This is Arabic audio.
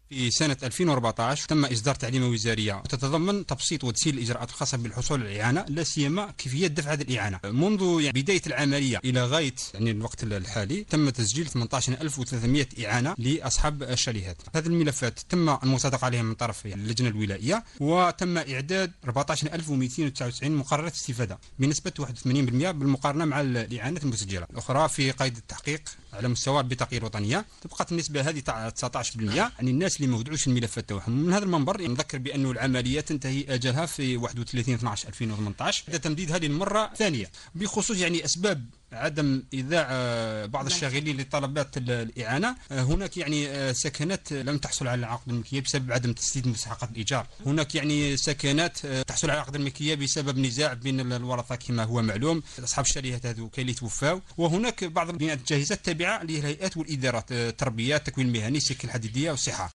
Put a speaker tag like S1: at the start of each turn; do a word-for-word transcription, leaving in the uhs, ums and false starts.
S1: في سنة ألفين وأربعطاش تم إصدار تعليمة وزارية تتضمن تبسيط وتسهيل الإجراءات الخاصة بالحصول على الإعانة، لا سيما كيفية دفع هذه الإعانة. منذ يعني بداية العملية إلى غاية يعني الوقت الحالي تم تسجيل ثمانية عشر ألف وثلاثمائة إعانة لأصحاب الشاليهات. هذه الملفات تم المصادقة عليها من طرف يعني اللجنة الولائية، وتم إعداد أربعة عشر ألف ومئتين وتسعة وتسعين مقررات استفادة بنسبة واحد وثمانين بالمئة بالمقارنة مع الإعانات المسجلة. الأخرى في قيد التحقيق على مستوى البطاقة الوطنية تبقى النسبة هذه تسعة عشر بالمئة، يعني الناس اللي ما ودعوش الملفات تاعهم. من هذا المنبر نذكر بأنه العملية تنتهي أجلها في واحد وثلاثين اثناعش ألفين وثمانطاش، هذا تمديد هذه المرة ثانية بخصوص يعني أسباب عدم إيذاع بعض الشاغلين لطلبات الإعانة. هناك يعني سكنات لم تحصل على عقد الملكية بسبب عدم تسديد مستحقات الإيجار، هناك يعني سكنات تحصل على عقد الملكية بسبب نزاع بين الورثة كما هو معلوم، أصحاب الشاليهات هذو كاين اللي توفاو، وهناك بعض البناءات الجاهزة التابعة للهيئات والإدارات، التربية، التكوين المهني، السكة الحديدية والصحة.